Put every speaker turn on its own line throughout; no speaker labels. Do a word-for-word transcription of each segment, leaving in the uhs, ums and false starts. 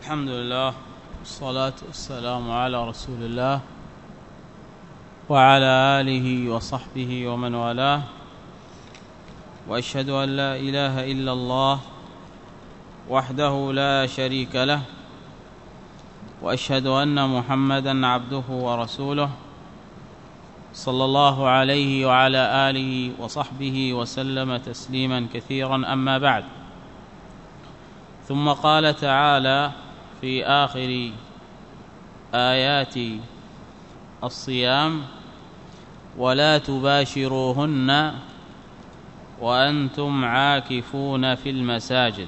الحمد لله والصلاة والسلام على رسول الله وعلى آله وصحبه ومن والاه، وأشهد أن لا إله إلا الله وحده لا شريك له، وأشهد أن محمدًا عبده ورسوله صلى الله عليه وعلى آله وصحبه وسلم تسليمًا كثيرًا. أما بعد، ثم قال تعالى في آخر آيات الصيام: ولا تباشروهن وأنتم عاكفون في المساجد.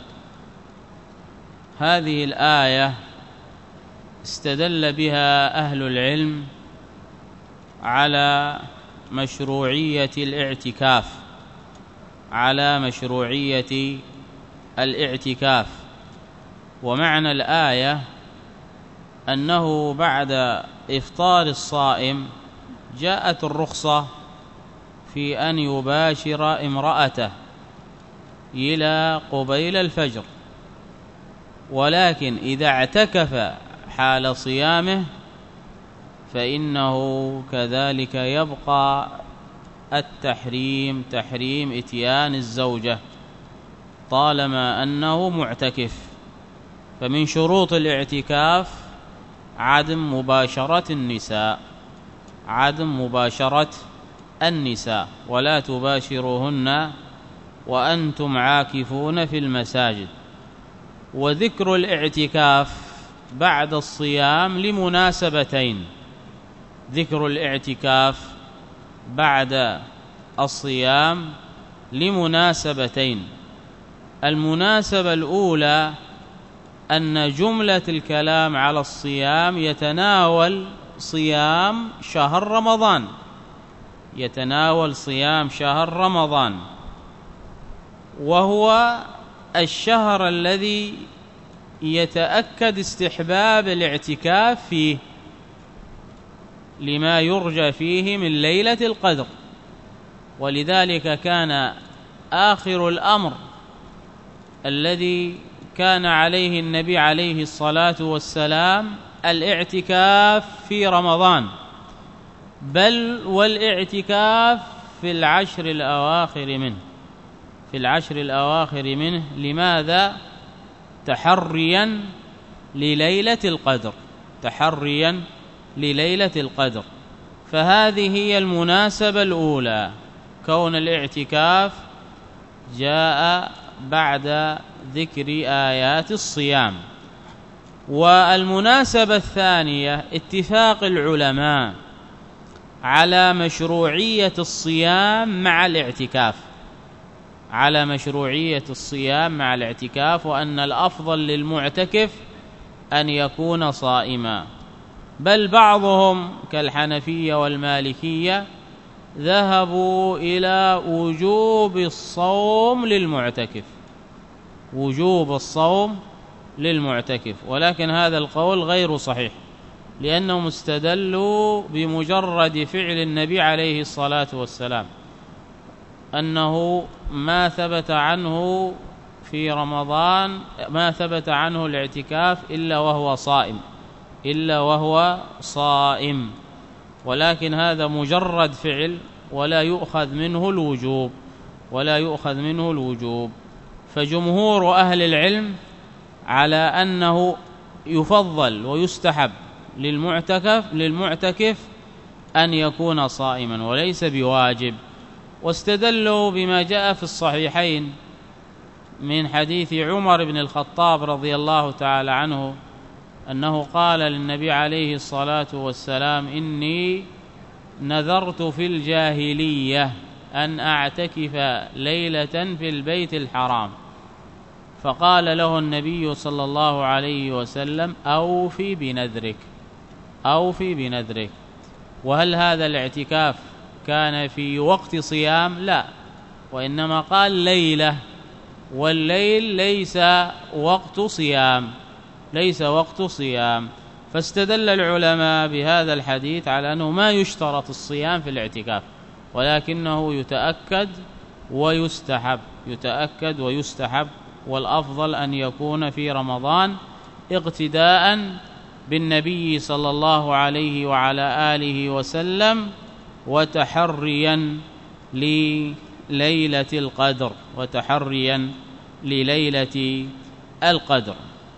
هذه الآية استدل بها أهل العلم على مشروعية الاعتكاف على مشروعية الاعتكاف ومعنى الآية أنه بعد إفطار الصائم جاءت الرخصة في أن يباشر امرأته إلى قبيل الفجر، ولكن إذا اعتكف حال صيامه فإنه كذلك يبقى التحريم تحريم إتيان الزوجة طالما أنه معتكف. فمن شروط الاعتكاف عدم مباشرة النساء عدم مباشرة النساء ولا تباشروهن وأنتم عاكفون في المساجد. وذكر الاعتكاف بعد الصيام لمناسبتين ذكر الاعتكاف بعد الصيام لمناسبتين المناسبة الأولى أن جملة الكلام على الصيام يتناول صيام شهر رمضان يتناول صيام شهر رمضان وهو الشهر الذي يتأكد استحباب الاعتكاف فيه لما يرجى فيه من ليلة القدر، ولذلك كان آخر الأمر الذي كان عليه النبي عليه الصلاة والسلام الاعتكاف في رمضان، بل والاعتكاف في العشر الأواخر منه في العشر الأواخر منه لماذا؟ تحريا لليلة القدر تحريا لليلة القدر. فهذه هي المناسبة الأولى، كون الاعتكاف جاء بعد ذكر آيات الصيام. والمناسبة الثانية اتفاق العلماء على مشروعية الصيام مع الاعتكاف على مشروعية الصيام مع الاعتكاف وأن الأفضل للمعتكف أن يكون صائما، بل بعضهم كالحنفية والمالكية ذهبوا إلى وجوب الصوم للمعتكف وجوب الصوم للمعتكف ولكن هذا القول غير صحيح، لأنهم استدلوا بمجرد فعل النبي عليه الصلاة والسلام أنه ما ثبت عنه في رمضان ما ثبت عنه الاعتكاف إلا وهو صائم إلا وهو صائم ولكن هذا مجرد فعل ولا يؤخذ منه الوجوب ولا يؤخذ منه الوجوب. فجمهور أهل العلم على أنه يفضل ويستحب للمعتكف للمعتكف أن يكون صائما وليس بواجب، واستدلوا بما جاء في الصحيحين من حديث عمر بن الخطاب رضي الله تعالى عنه أنه قال للنبي عليه الصلاة والسلام: إني نذرت في الجاهلية أن أعتكف ليلة في البيت الحرام، فقال له النبي صلى الله عليه وسلم: أوفي بنذرك أوفي بنذرك. وهل هذا الاعتكاف كان في وقت صيام؟ لا، وإنما قال ليلة، والليل ليس وقت صيام ليس وقت صيام فاستدل العلماء بهذا الحديث على أنه ما يشترط الصيام في الاعتكاف ولكنه يتأكد ويستحب يتأكد ويستحب والأفضل أن يكون في رمضان اقتداء بالنبي صلى الله عليه وعلى آله وسلم وتحريا لليلة القدر وتحريا لليلة القدر.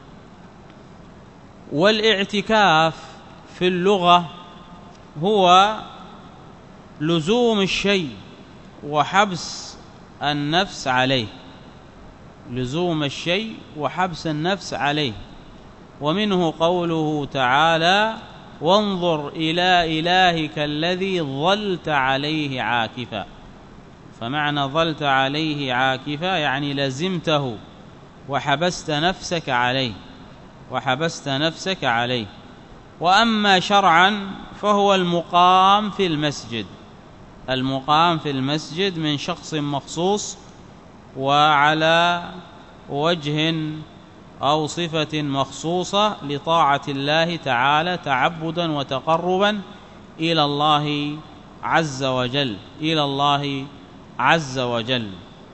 والاعتكاف في اللغة هو لزوم الشيء وحبس النفس عليه، لزوم الشيء وحبس النفس عليه. ومنه قوله تعالى: وانظر إلى إلهك الذي ظلت عليه عاكفا. فمعنى ظلت عليه عاكفا يعني لزمته وحبست نفسك عليه وحبست نفسك عليه. وأما شرعا فهو المقام في المسجد، المقام في المسجد من شخص مخصوص وعلى وجه أو صفة مخصوصة لطاعة الله تعالى تعبدا وتقربا إلى الله عز وجل إلى الله عز وجل.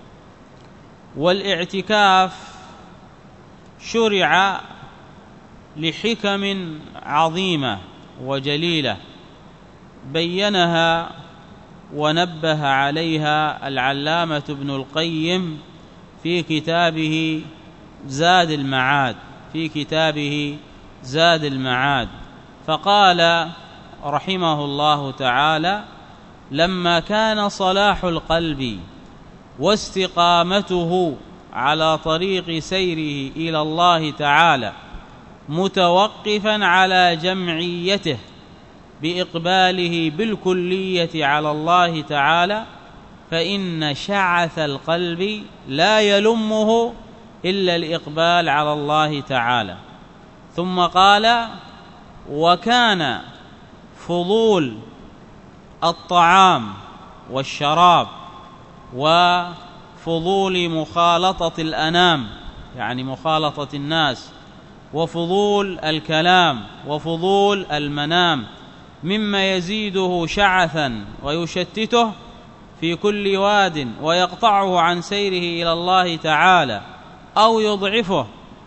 والاعتكاف شرع لحكم عظيمة وجليلة بينها ونبه عليها العلامة ابن القيم في كتابه زاد المعاد في كتابه زاد المعاد فقال رحمه الله تعالى: لما كان صلاح القلب واستقامته على طريق سيره إلى الله تعالى متوقفا على جمعيته بإقباله بالكلية على الله تعالى، فإن شعث القلب لا يلمه إلا الإقبال على الله تعالى. ثم قال: وكان فضول الطعام والشراب وفضول مخالطة الأنام يعني مخالطة الناس وفضول الكلام وفضول المنام مما يزيده شعثا ويشتته في كل واد ويقطعه عن سيره إلى الله تعالى أو يضعفه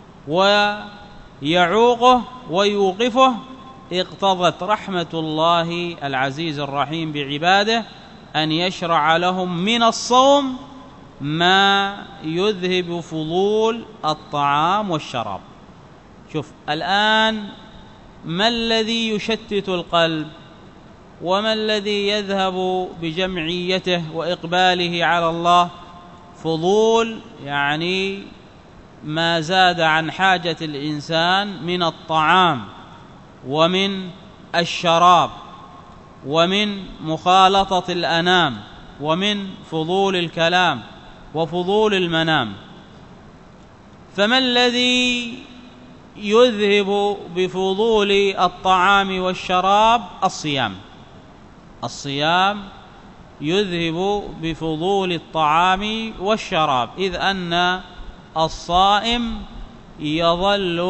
ويعوقه ويوقفه، اقتضت رحمة الله العزيز الرحيم بعباده أن يشرع لهم من الصوم ما يذهب فضول الطعام والشراب. شوف الآن ما الذي يشتت القلب وما الذي يذهب بجمعيته وإقباله على الله؟ فضول يعني ما زاد عن حاجة الإنسان من الطعام ومن الشراب ومن مخالطة الأنام ومن فضول الكلام وفضول المنام. فما الذي يذهب بفضول الطعام والشراب؟ الصيام. الصيام يذهب بفضول الطعام والشراب، إذ أن الصائم يظل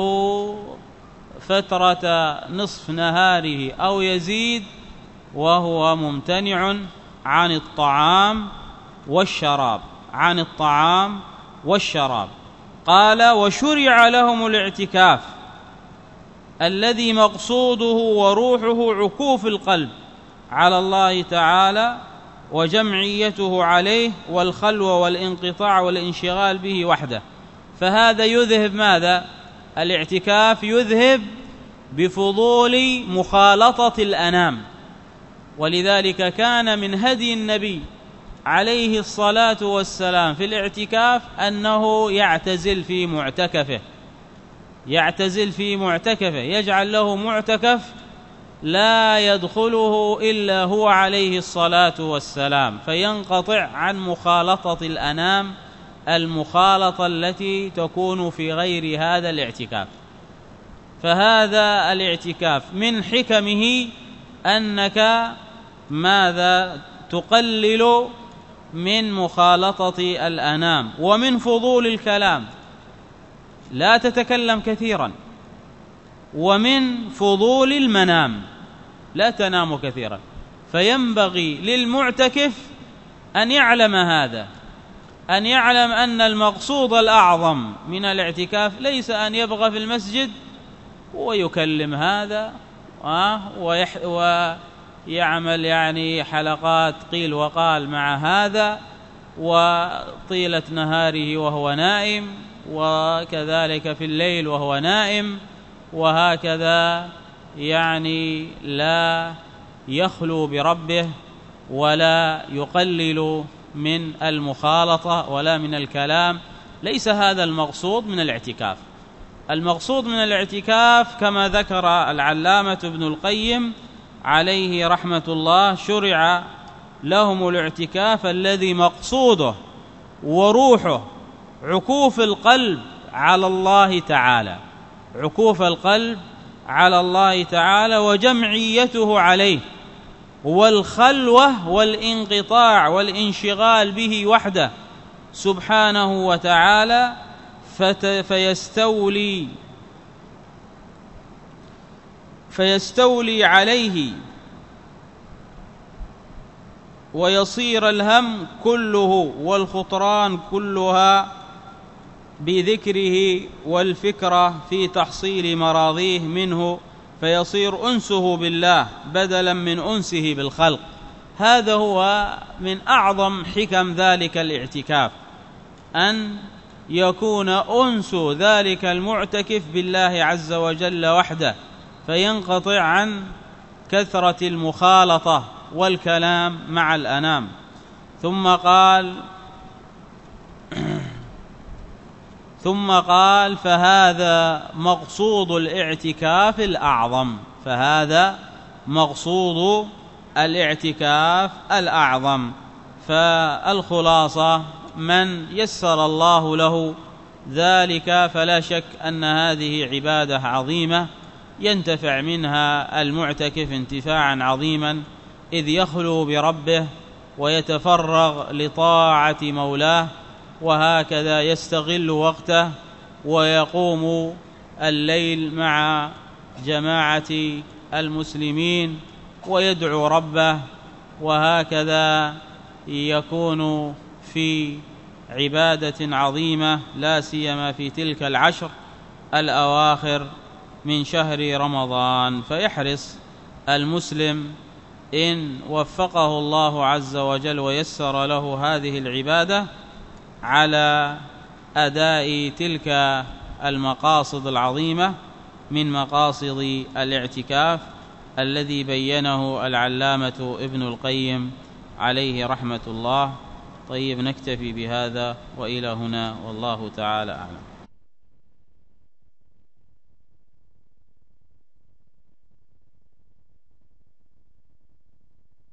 فترة نصف نهاره أو يزيد وهو ممتنع عن الطعام والشراب عن الطعام والشراب. قال: وشرع لهم الاعتكاف الذي مقصوده وروحه عكوف القلب على الله تعالى وجمعيته عليه والخلوة والانقطاع والانشغال به وحده. فهذا يذهب ماذا؟ الاعتكاف يذهب بفضول مخالطة الأنام. ولذلك كان من هدي النبي عليه الصلاة والسلام في الاعتكاف أنه يعتزل في معتكفه يعتزل في معتكفه يجعل له معتكف لا يدخله إلا هو عليه الصلاة والسلام، فينقطع عن مخالطة الأنام المخالطة التي تكون في غير هذا الاعتكاف. فهذا الاعتكاف من حكمه أنك ماذا؟ تقلل من مخالطة الأنام ومن فضول الكلام، لا تتكلم كثيرا، ومن فضول المنام، لا تنام كثيرا. فينبغي للمعتكف أن يعلم هذا، أن يعلم أن المقصود الأعظم من الاعتكاف ليس أن يبقى في المسجد ويكلم هذا ويعمل يعني حلقات قيل وقال مع هذا، وطيلة نهاره وهو نائم، وكذلك في الليل وهو نائم، وهكذا يعني لا يخلو بربه ولا يقلل من المخالطة ولا من الكلام. ليس هذا المقصود من الاعتكاف. المقصود من الاعتكاف كما ذكر العلامة ابن القيم عليه رحمة الله، شرع لهم الاعتكاف الذي مقصوده وروحه عكوف القلب على الله تعالى، عكوف القلب على الله تعالى وجمعيته عليه، والخلوة والانقطاع والانشغال به وحده سبحانه وتعالى، فيستولي فيستولي عليه ويصير الهم كله والخطران كلها بذكره والفكرة في تحصيل مراضيه منه، فيصير أنسه بالله بدلا من أنسه بالخلق. هذا هو من أعظم حكم ذلك الاعتكاف، أن يكون أنس ذلك المعتكف بالله عز وجل وحده، فينقطع عن كثرة المخالطة والكلام مع الأنام. ثم قال ثم قال فهذا مقصود الاعتكاف الأعظم، فهذا مقصود الاعتكاف الأعظم. فالخلاصة من يسر الله له ذلك فلا شك أن هذه عبادة عظيمة ينتفع منها المعتكف انتفاعا عظيما، إذ يخلو بربه ويتفرغ لطاعة مولاه، وهكذا يستغل وقته ويقوم الليل مع جماعة المسلمين ويدعو ربه، وهكذا يكون في عبادة عظيمة، لا سيما في تلك العشر الأواخر من شهر رمضان. فيحرص المسلم إن وفقه الله عز وجل ويسر له هذه العبادة على أداء تلك المقاصد العظيمة من مقاصد الاعتكاف الذي بينه العلامة ابن القيم عليه رحمة الله. طيب، نكتفي بهذا وإلى هنا، والله تعالى أعلم.